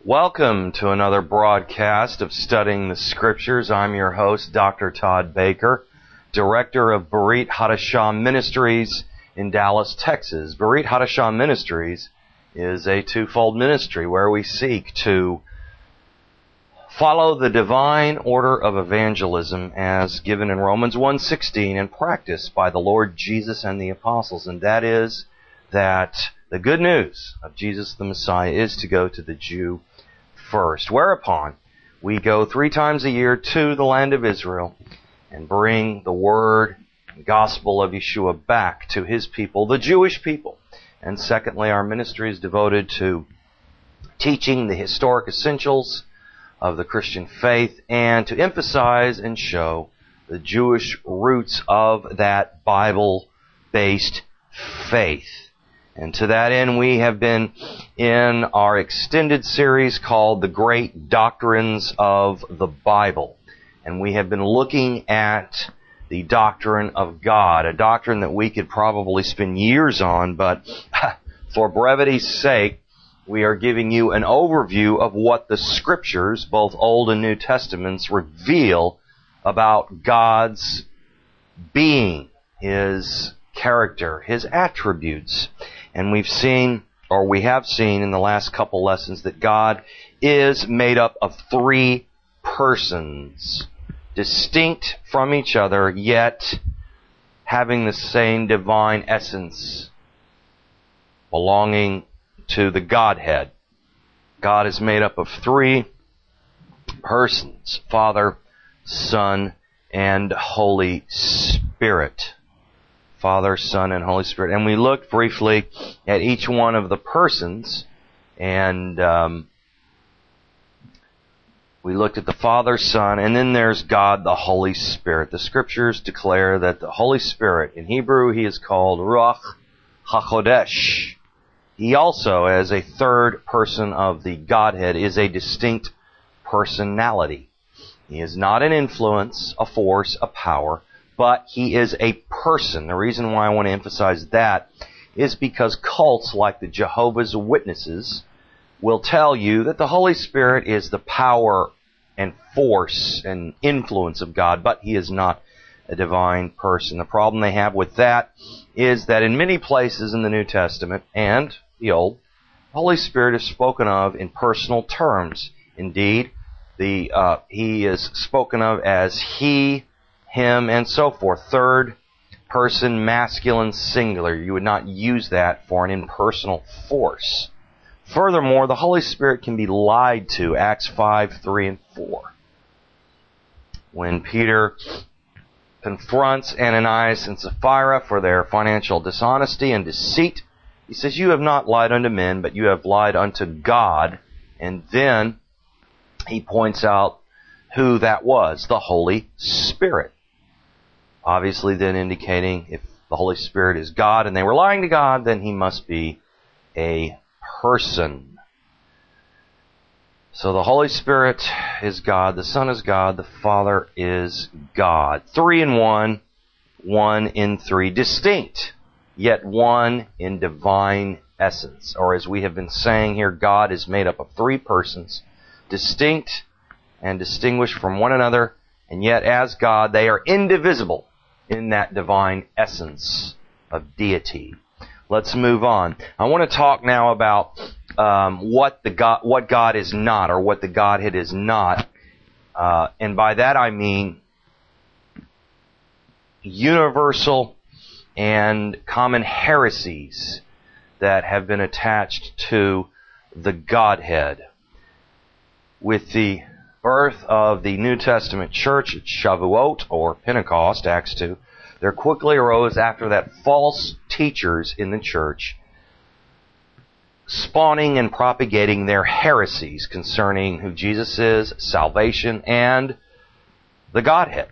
Welcome to another broadcast of Studying the Scriptures. I'm your host, Dr. Todd Baker, Director of Berit Hadashah Ministries in Dallas, Texas. Berit Hadashah Ministries is a twofold ministry where we seek to follow the divine order of evangelism as given in Romans 1:16 and practiced by the Lord Jesus and the apostles, and that is that the good news of Jesus the Messiah is to go to the Jew first, whereupon we go 3 times a year to the land of Israel and bring the word and gospel of Yeshua back to His people, the Jewish people. And secondly, our ministry is devoted to teaching the historic essentials of the Christian faith and to emphasize and show the Jewish roots of that Bible-based faith. And to that end, we have been in our extended series called The Great Doctrines of the Bible. And we have been looking at the doctrine of God, a doctrine that we could probably spend years on, but for brevity's sake, we are giving you an overview of what the Scriptures, both Old and New Testaments, reveal about God's being, His character, His attributes. And we have seen in the last couple lessons that God is made up of 3 persons, distinct from each other, yet having the same divine essence, belonging to the Godhead. God is made up of 3 persons, Father, Son, and Holy Spirit. Father, Son, and Holy Spirit. And we looked briefly at each one of the persons, and we looked at the Father, Son, and then there's God, the Holy Spirit. The Scriptures declare that the Holy Spirit, in Hebrew, He is called Ruach HaKodesh. He also, as a third person of the Godhead, is a distinct personality. He is not an influence, a force, a power, but He is a person. The reason why I want to emphasize that is because cults like the Jehovah's Witnesses will tell you that the Holy Spirit is the power and force and influence of God, but He is not a divine person. The problem they have with that is that in many places in the New Testament and the Old, the Holy Spirit is spoken of in personal terms. Indeed, He is spoken of as He, Him, and so forth. Third person, masculine, singular. You would not use that for an impersonal force. Furthermore, the Holy Spirit can be lied to. Acts 5:3 and 4. When Peter confronts Ananias and Sapphira for their financial dishonesty and deceit, he says, "You have not lied unto men, but you have lied unto God." And then he points out who that was, the Holy Spirit. Obviously then indicating if the Holy Spirit is God and they were lying to God, then He must be a person. So the Holy Spirit is God, the Son is God, the Father is God. 3 in 1, 1 in 3. Distinct, yet one in divine essence. Or as we have been saying here, God is made up of 3 persons, distinct and distinguished from one another, and yet as God they are indivisible in that divine essence of deity. Let's move on. I want to talk now about what God is not, or what the Godhead is not. And by that I mean universal and common heresies that have been attached to the Godhead. With the birth of the New Testament church at Shavuot, or Pentecost, Acts 2, there quickly arose after that false teachers in the church, spawning and propagating their heresies concerning who Jesus is, salvation, and the Godhead.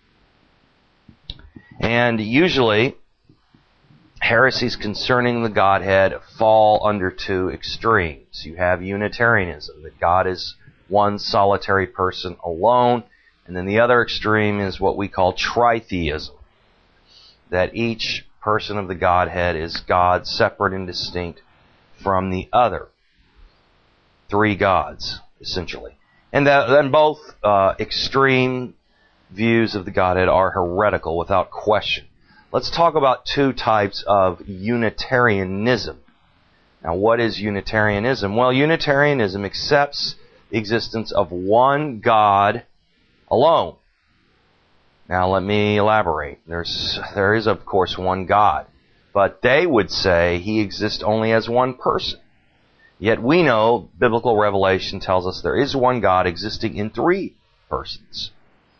And usually, heresies concerning the Godhead fall under 2 extremes. You have Unitarianism, that God is one solitary person alone, and then the other extreme is what we call tritheism, that each person of the Godhead is God, separate and distinct from the other. three gods, essentially. And then both extreme views of the Godhead are heretical without question. Let's talk about two types of Unitarianism. Now, what is Unitarianism? Well, Unitarianism accepts the existence of one God alone. Now, let me elaborate. There is, of course, one God, but they would say He exists only as one person. Yet we know biblical revelation tells us there is one God existing in three persons.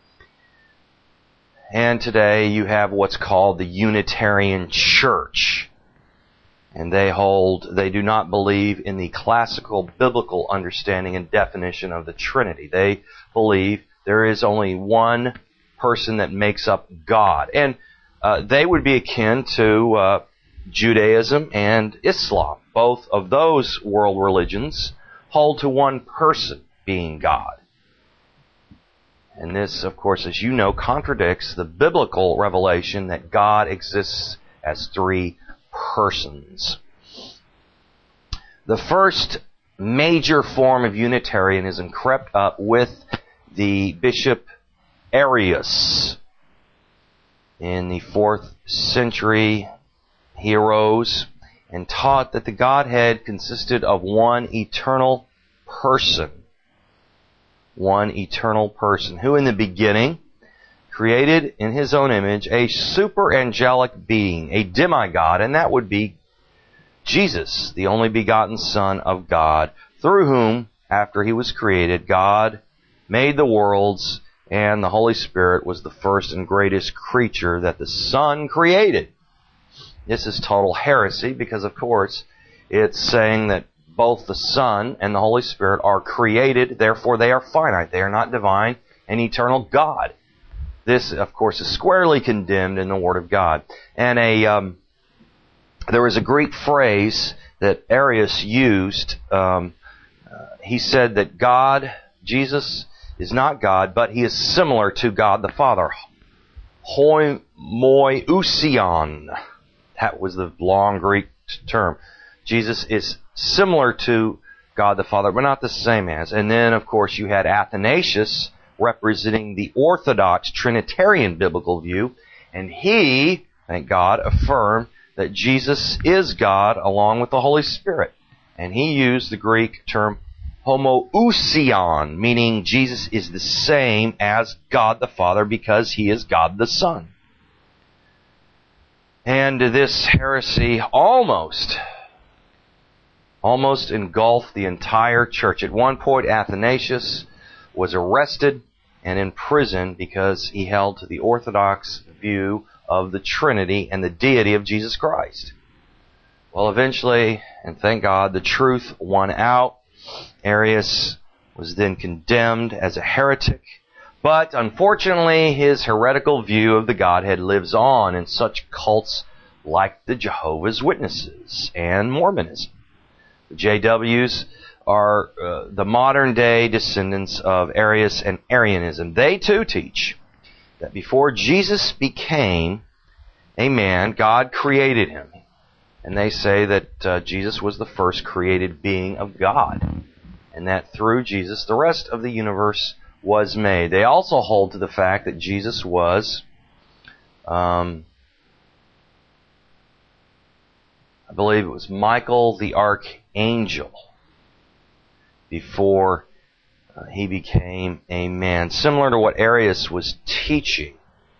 And today you have what's called the Unitarian Church. And they do not believe in the classical biblical understanding and definition of the Trinity. They believe there is only one person that makes up God. And they would be akin to Judaism and Islam. Both of those world religions hold to one person being God. And this, of course, as you know, contradicts the biblical revelation that God exists as three persons. The first major form of Unitarianism crept up with the Bishop Arius. In the 4th century, he arose and taught that the Godhead consisted of one eternal person. One eternal person, who in the beginning created in His own image a super angelic being, a demigod, and that would be Jesus, the only begotten Son of God, through whom, after He was created, God made the worlds, and the Holy Spirit was the first and greatest creature that the Son created. This is total heresy because, of course, it's saying that both the Son and the Holy Spirit are created, therefore they are finite. They are not divine and eternal God. This, of course, is squarely condemned in the Word of God. And there was a Greek phrase that Arius used. He said that Jesus is not God, but He is similar to God the Father. Homoousion. That was the long Greek term. Jesus is similar to God the Father, but not the same as. And then, of course, you had Athanasius representing the Orthodox Trinitarian biblical view, and he, thank God, affirmed that Jesus is God along with the Holy Spirit. And he used the Greek term homoousion, meaning Jesus is the same as God the Father because He is God the Son. And this heresy almost engulfed the entire church. At one point, Athanasius was arrested and imprisoned because he held to the Orthodox view of the Trinity and the deity of Jesus Christ. Well, eventually, and thank God, the truth won out. Arius was then condemned as a heretic, but unfortunately, his heretical view of the Godhead lives on in such cults like the Jehovah's Witnesses and Mormonism. The JWs are the modern-day descendants of Arius and Arianism. They too teach that before Jesus became a man, God created Him. And they say that Jesus was the first created being of God. And that through Jesus, the rest of the universe was made. They also hold to the fact that Jesus was, I believe it was Michael the Archangel, before he became a man. Similar to what Arius was teaching.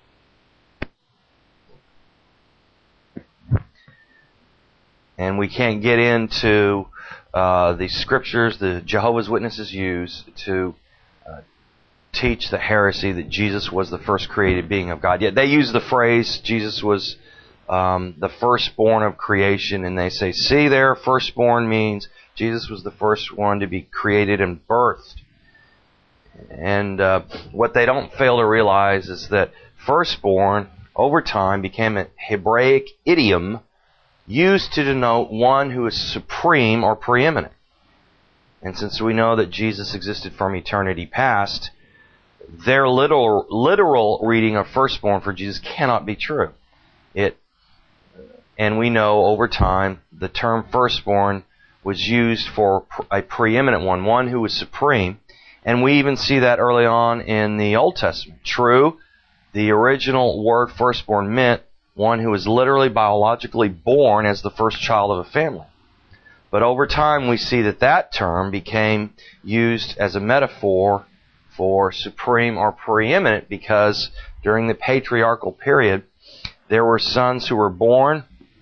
And we can't get into the scriptures the Jehovah's Witnesses use to teach the heresy that Jesus was the first created being of God. Yet they use the phrase Jesus was the firstborn of creation, and they say, see there, firstborn means Jesus was the first one to be created and birthed. And what they don't fail to realize is that firstborn, over time, became a Hebraic idiom used to denote one who is supreme or preeminent. And since we know that Jesus existed from eternity past, their literal reading of firstborn for Jesus cannot be true. And we know over time the term firstborn was used for a preeminent one who was supreme. And we even see that early on in the Old Testament. True, the original word firstborn meant one who was literally biologically born as the first child of a family. But over time we see that term became used as a metaphor for supreme or preeminent, because during the patriarchal period there were sons who were born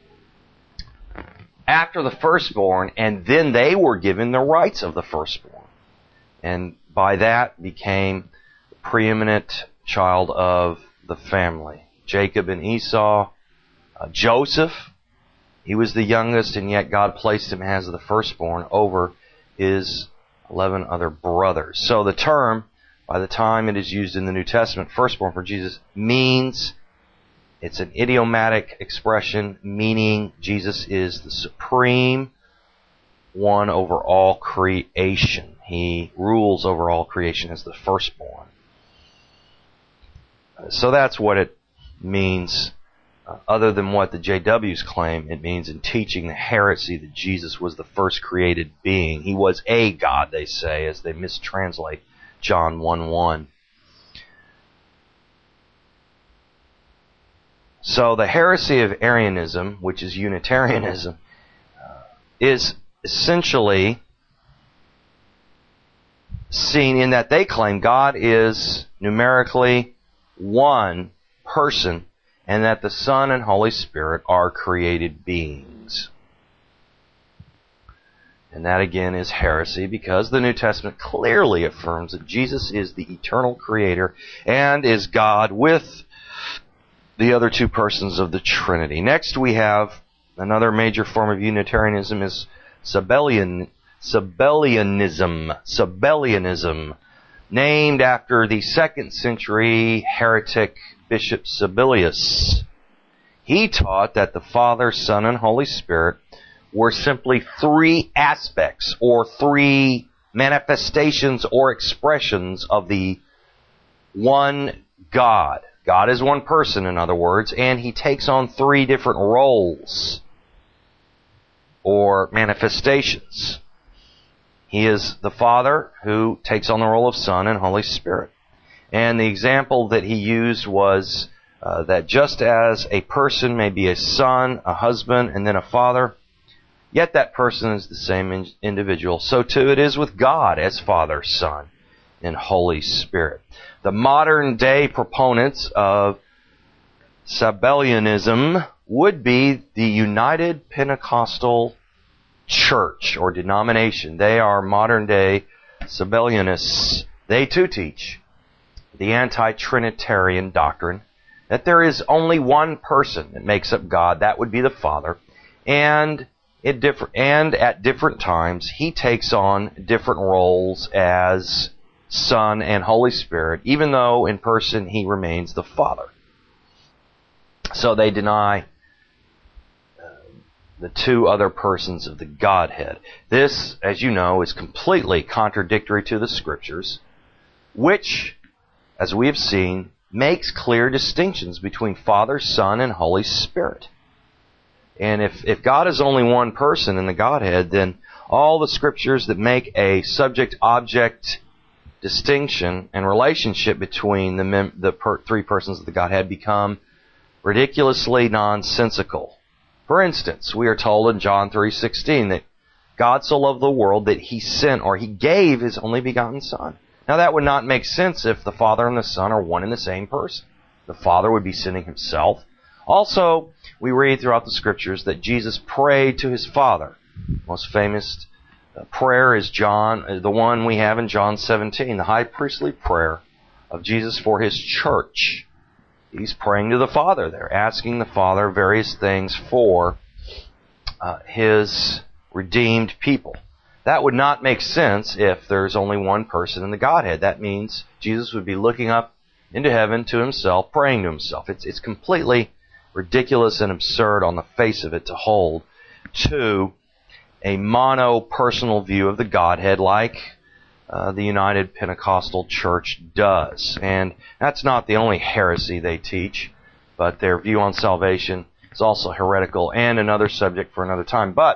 after the firstborn, and then they were given the rights of the firstborn. And by that became the preeminent child of the family. Jacob and Esau. Joseph, he was the youngest, and yet God placed him as the firstborn over his 11 other brothers. So the term, by the time it is used in the New Testament, firstborn for Jesus, means, it's an idiomatic expression meaning Jesus is the supreme one over all creation. He rules over all creation as the firstborn. So that's what it means, other than what the JWs claim it means in teaching the heresy that Jesus was the first created being. He was a God, they say, as they mistranslate John 1:1. So the heresy of Arianism, which is Unitarianism, is essentially seen in that they claim God is numerically one person, and that the Son and Holy Spirit are created beings. And that again is heresy, because the New Testament clearly affirms that Jesus is the eternal creator and is God with the other two persons of the Trinity. Next we have another major form of Unitarianism is Sabellianism, named after the 2nd century heretic Bishop Sabellius. He taught that the Father, Son, and Holy Spirit were simply three aspects or three manifestations or expressions of the one God. God is one person, in other words, and He takes on three different roles or manifestations. He is the Father who takes on the role of Son and Holy Spirit. And the example that he used was that just as a person may be a son, a husband, and then a father, yet that person is the same individual, so too it is with God as Father, Son, and Holy Spirit. The modern day proponents of Sabellianism would be the United Pentecostal Church or denomination. They are modern day Sabellianists. They too teach the anti-Trinitarian doctrine that there is only one person that makes up God. That would be the Father. And at different times, He takes on different roles as Son and Holy Spirit, even though in person He remains the Father. So they deny the two other persons of the Godhead. This, as you know, is completely contradictory to the Scriptures, which, as we have seen, makes clear distinctions between Father, Son, and Holy Spirit. And if God is only one person in the Godhead, then all the Scriptures that make a subject-object distinction and relationship between the three persons of the Godhead become ridiculously nonsensical. For instance, we are told in John 3:16 that God so loved the world that He sent, or He gave His only begotten Son. Now that would not make sense if the Father and the Son are one and the same person. The Father would be sending Himself. Also, we read throughout the Scriptures that Jesus prayed to His Father. The most famous prayer is the one we have in John 17, the high priestly prayer of Jesus for His church. He's praying to the Father there, asking the Father various things for His redeemed people. That would not make sense if there's only one person in the Godhead. That means Jesus would be looking up into heaven to Himself, praying to Himself. It's completely ridiculous and absurd on the face of it to hold to a mono-personal view of the Godhead like the United Pentecostal Church does. And that's not the only heresy they teach, but their view on salvation is also heretical and another subject for another time. But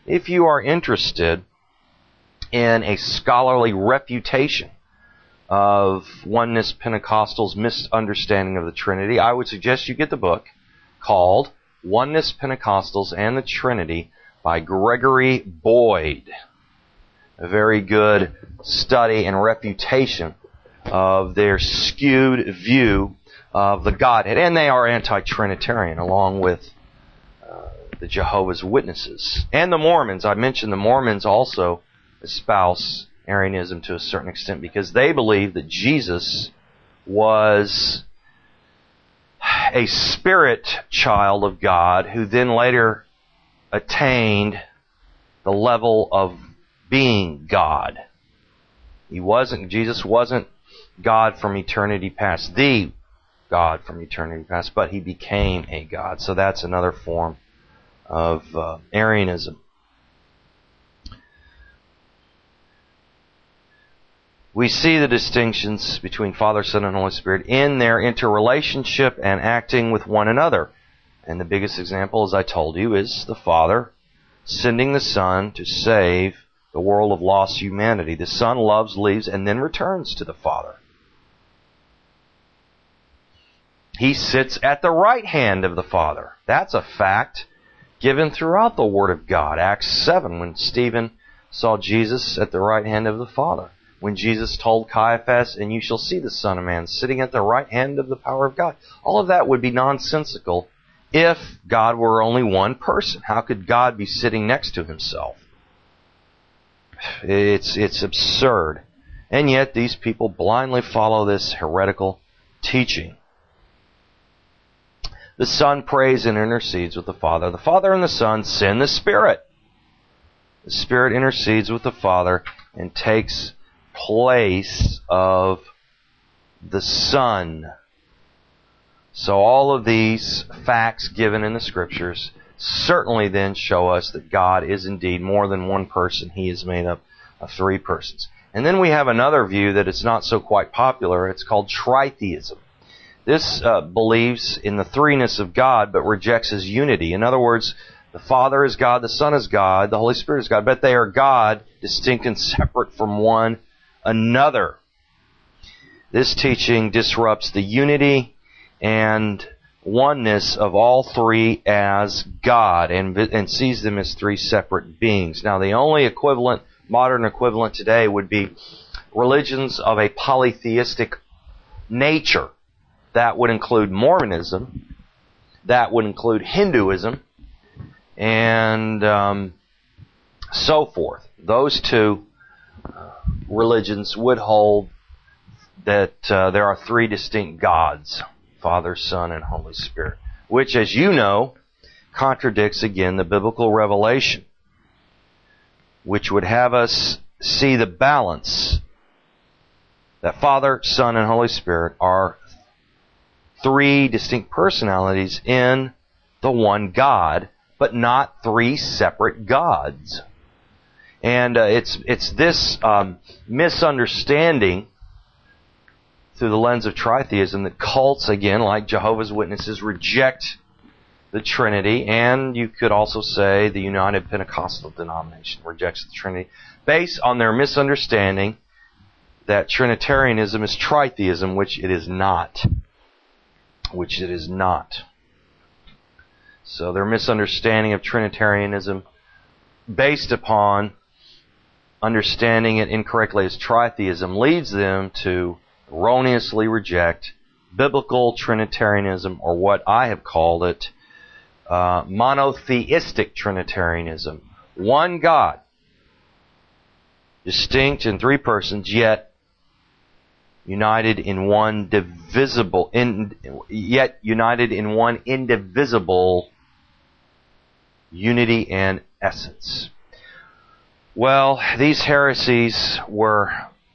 If you are interested in a scholarly refutation of Oneness Pentecostals' misunderstanding of the Trinity, I would suggest you get the book called Oneness Pentecostals and the Trinity by Gregory Boyd. A very good study and refutation of their skewed view of the Godhead. And they are anti-Trinitarian, along with the Jehovah's Witnesses. And the Mormons. I mentioned the Mormons also espouse Arianism to a certain extent because they believe that Jesus was a spirit child of God who then later attained the level of being God. Jesus wasn't God from eternity past, the God from eternity past, but he became a God. So that's another form of Arianism. We see the distinctions between Father, Son, and Holy Spirit in their interrelationship and acting with one another. And the biggest example, as I told you, is the Father sending the Son to save the world of lost humanity. The Son loves, leaves, and then returns to the Father. He sits at the right hand of the Father. That's a fact given throughout the Word of God. Acts 7, when Stephen saw Jesus at the right hand of the Father. When Jesus told Caiaphas, "And you shall see the Son of Man sitting at the right hand of the power of God." All of that would be nonsensical if God were only one person. How could God be sitting next to himself? It's absurd. And yet these people blindly follow this heretical teaching. The Son prays and intercedes with the Father. The Father and the Son send the Spirit. The Spirit intercedes with the Father and takes place of the Son. So all of these facts given in the Scriptures certainly then show us that God is indeed more than one person. He is made up of three persons. And then we have another view that is not so quite popular. It's called tritheism. This believes in the threeness of God but rejects His unity. In other words, the Father is God, the Son is God, the Holy Spirit is God, but they are God, distinct and separate from one another. This teaching disrupts the unity and oneness of all three as God and sees them as three separate beings. Now, the only modern equivalent today would be religions of a polytheistic nature. That would include Mormonism, that would include Hinduism, and so forth. Those two religions would hold that there are three distinct gods, Father, Son, and Holy Spirit, which, as you know, contradicts again the biblical revelation, which would have us see the balance that Father, Son, and Holy Spirit are three distinct personalities in the one God, but not three separate gods. And it's this misunderstanding through the lens of tritheism that cults, again, like Jehovah's Witnesses, reject the Trinity, and you could also say the United Pentecostal denomination rejects the Trinity, based on their misunderstanding that Trinitarianism is tritheism, which it is not. So their misunderstanding of Trinitarianism, based upon understanding it incorrectly as tritheism, leads them to erroneously reject biblical Trinitarianism, or what I have called it, monotheistic Trinitarianism. One God, distinct in three persons, yet united in one indivisible unity and essence. Well, these heresies were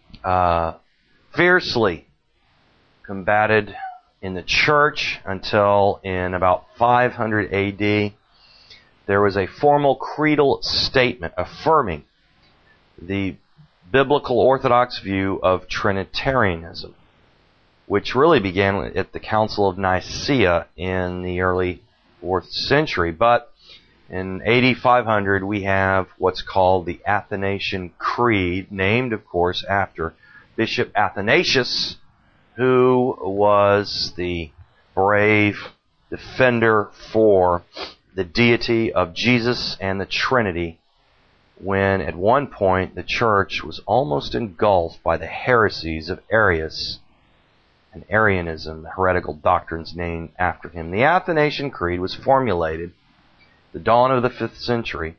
fiercely combated in the church until in about 500 AD there was a formal creedal statement affirming the biblical Orthodox view of Trinitarianism, which really began at the Council of Nicaea in the early 4th century. But In AD 500, we have what's called the Athanasian Creed, named, of course, after Bishop Athanasius, who was the brave defender for the deity of Jesus and the Trinity, when at one point the church was almost engulfed by the heresies of Arius and Arianism, the heretical doctrines named after him. The Athanasian Creed was formulated the dawn of the 5th century,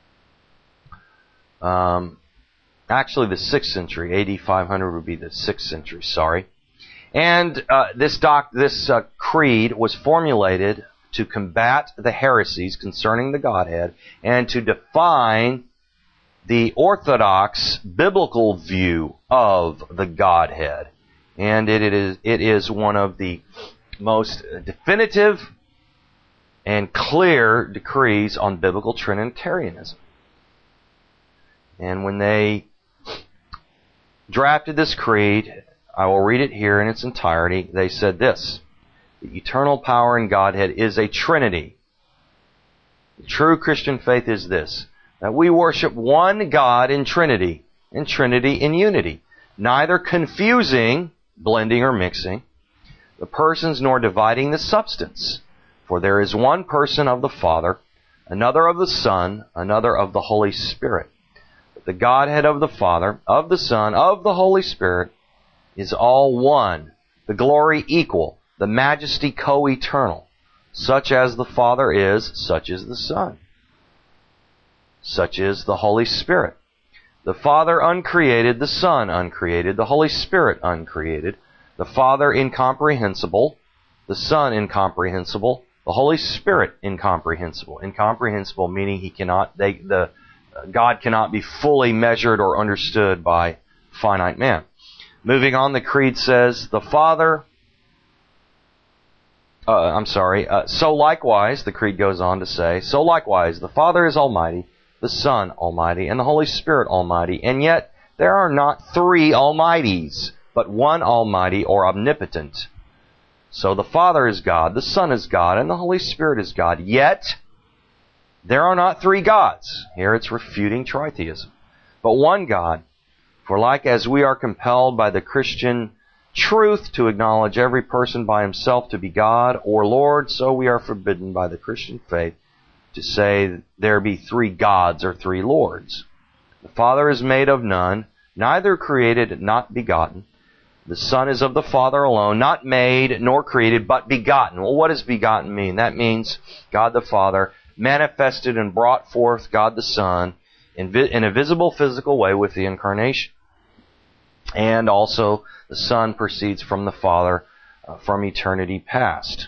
actually the 6th century, AD 500 would be the 6th century, sorry. And this creed was formulated to combat the heresies concerning the Godhead and to define the orthodox biblical view of the Godhead. And it is one of the most definitive and clear decrees on biblical Trinitarianism. And when they drafted this creed, I will read it here in its entirety, they said this: the eternal power in Godhead is a Trinity. The true Christian faith is this, that we worship one God in Trinity in unity, neither confusing, blending or mixing, the persons nor dividing the substance. For there is one person of the Father, another of the Son, another of the Holy Spirit. But the Godhead of the Father, of the Son, of the Holy Spirit is all one, the glory equal, the majesty co-eternal. Such as the Father is, such is the Son. Such is the Holy Spirit. The Father uncreated, the Son uncreated, the Holy Spirit uncreated, the Father incomprehensible, the Son incomprehensible, the Holy Spirit incomprehensible. Incomprehensible meaning God cannot be fully measured or understood by finite man. Moving on, the creed says, so likewise, the creed goes on to say, so likewise, the Father is almighty, the Son almighty, and the Holy Spirit almighty, and yet there are not three almighties, but one almighty or omnipotent. So the Father is God, the Son is God, and the Holy Spirit is God. Yet, there are not three gods. Here it's refuting tritheism. But one God. For like as we are compelled by the Christian truth to acknowledge every person by himself to be God or Lord, so we are forbidden by the Christian faith to say there be three gods or three lords. The Father is made of none, neither created, not begotten. The Son is of the Father alone, not made nor created, but begotten. Well, what does begotten mean? That means God the Father manifested and brought forth God the Son in a visible physical way with the incarnation. And also, the Son proceeds from the Father from eternity past.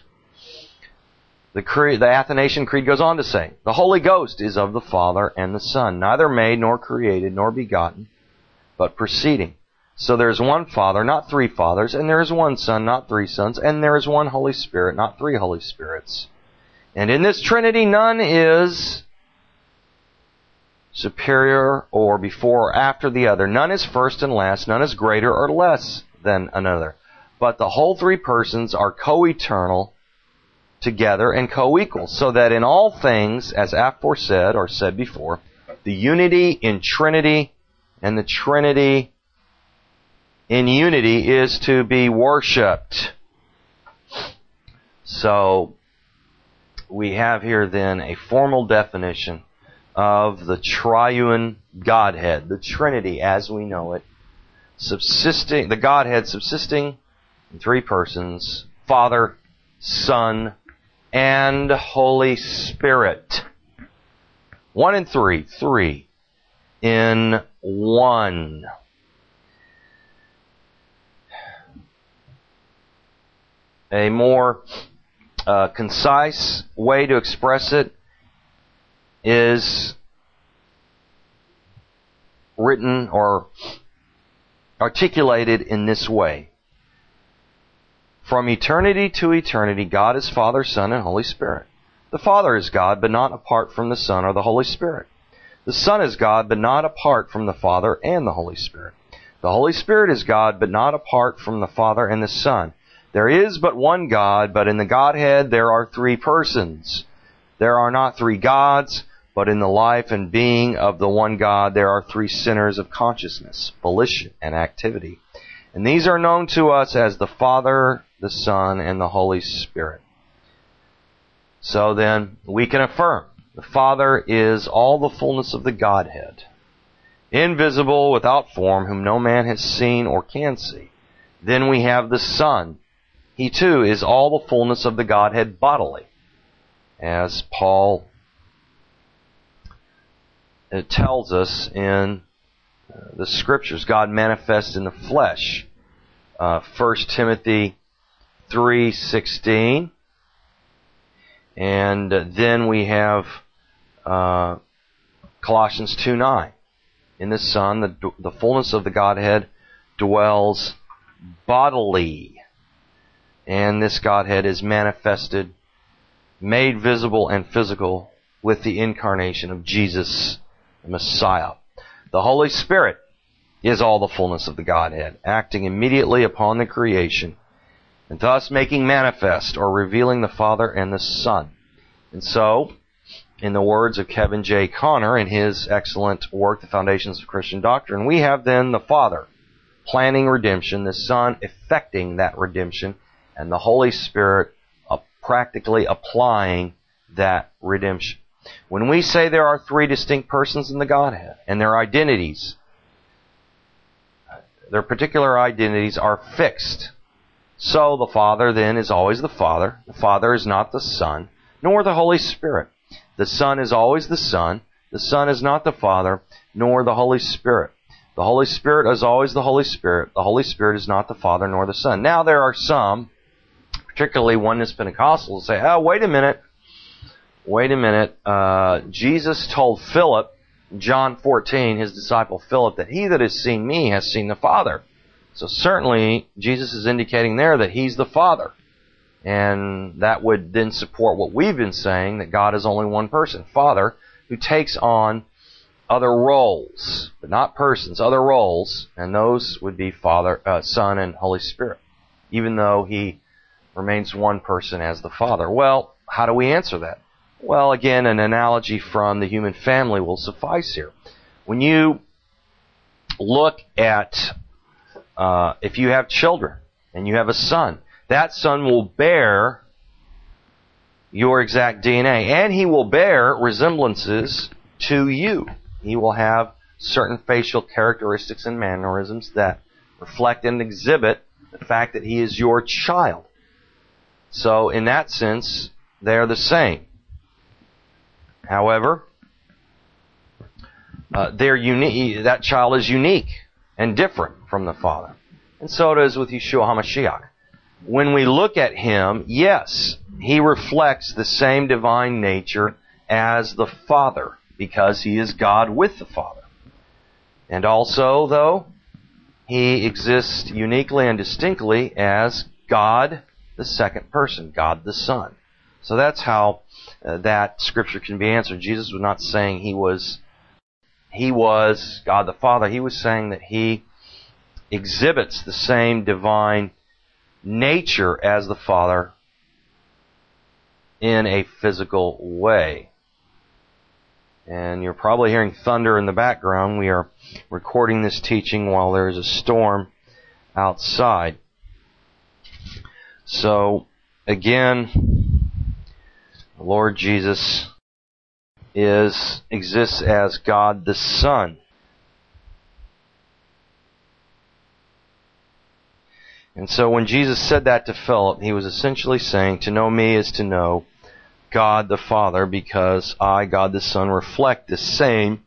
The Athanasian Creed goes on to say, the Holy Ghost is of the Father and the Son, neither made nor created nor begotten, but proceeding. So there is one Father, not three fathers, and there is one Son, not three sons, and there is one Holy Spirit, not three Holy Spirits. And in this Trinity, none is superior or before or after the other. None is first and last, none is greater or less than another. But the whole three persons are co-eternal together and co-equal, so that in all things, as aforesaid or said before, the unity in Trinity and the Trinity in unity is to be worshipped. So, we have here then a formal definition of the triune Godhead, the Trinity as we know it, the Godhead subsisting in three persons, Father, Son, and Holy Spirit. One in three, three in one. A more concise way to express it is written or articulated in this way. From eternity to eternity, God is Father, Son, and Holy Spirit. The Father is God, but not apart from the Son or the Holy Spirit. The Son is God, but not apart from the Father and the Holy Spirit. The Holy Spirit is God, but not apart from the Father and the Son. There is but one God, but in the Godhead there are three persons. There are not three gods, but in the life and being of the one God there are three centers of consciousness, volition, and activity. And these are known to us as the Father, the Son, and the Holy Spirit. So then, we can affirm the Father is all the fullness of the Godhead, invisible, without form, whom no man has seen or can see. Then we have the Son. He too is all the fullness of the Godhead bodily. As Paul tells us in the Scriptures, God manifest in the flesh. 1 Timothy 3:16. And then we have Colossians 2:9. In the Son, the fullness of the Godhead dwells bodily. And this Godhead is manifested, made visible and physical with the incarnation of Jesus, the Messiah. The Holy Spirit is all the fullness of the Godhead, acting immediately upon the creation, and thus making manifest or revealing the Father and the Son. And so, in the words of Kevin J. Conner in his excellent work, The Foundations of Christian Doctrine, we have then the Father planning redemption, the Son effecting that redemption, and the Holy Spirit practically applying that redemption. When we say there are three distinct persons in the Godhead, and their identities, their particular identities are fixed. So the Father then is always the Father. The Father is not the Son, nor the Holy Spirit. The Son is always the Son. The Son is not the Father, nor the Holy Spirit. The Holy Spirit is always the Holy Spirit. The Holy Spirit is not the Father nor the Son. Now there are some, particularly Oneness Pentecostals, say, oh, wait a minute. Jesus told Philip, John 14, his disciple Philip, that he that has seen me has seen the Father. So certainly, Jesus is indicating there that He's the Father. And that would then support what we've been saying, that God is only one person, Father, who takes on other roles, but not persons, other roles, and those would be Father, Son, and Holy Spirit, even though He remains one person as the Father. Well, how do we answer that? Well, again, an analogy from the human family will suffice here. When you look at, if you have children and you have a son, that son will bear your exact DNA, and he will bear resemblances to you. He will have certain facial characteristics and mannerisms that reflect and exhibit the fact that he is your child. So, in that sense, they're the same. However, they're unique. That child is unique and different from the Father. And so it is with Yeshua HaMashiach. When we look at Him, yes, He reflects the same divine nature as the Father, because He is God with the Father. And also, though, He exists uniquely and distinctly as God, the second person, God the Son. So that's how that scripture can be answered. Jesus was not saying He was God the Father. He was saying that He exhibits the same divine nature as the Father in a physical way. And you're probably hearing thunder in the background. We are recording this teaching while there is a storm outside. So, again, the Lord Jesus exists as God the Son. And so when Jesus said that to Philip, He was essentially saying, to know me is to know God the Father, because I, God the Son, reflect the same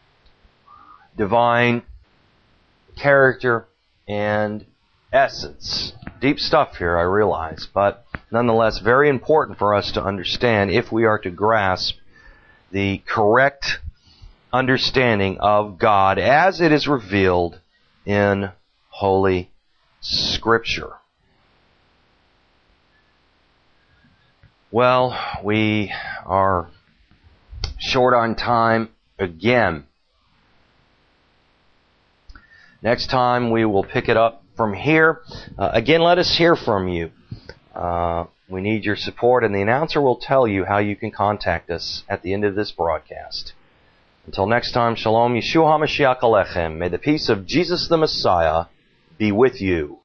divine character and essence. Deep stuff here, I realize, but nonetheless very important for us to understand if we are to grasp the correct understanding of God as it is revealed in Holy Scripture. Well, we are short on time again. Next time we will pick it up from here. Again, let us hear from you. We need your support, and the announcer will tell you how you can contact us at the end of this broadcast. Until next time, Shalom, Yeshua HaMashiach Alechem. May the peace of Jesus the Messiah be with you.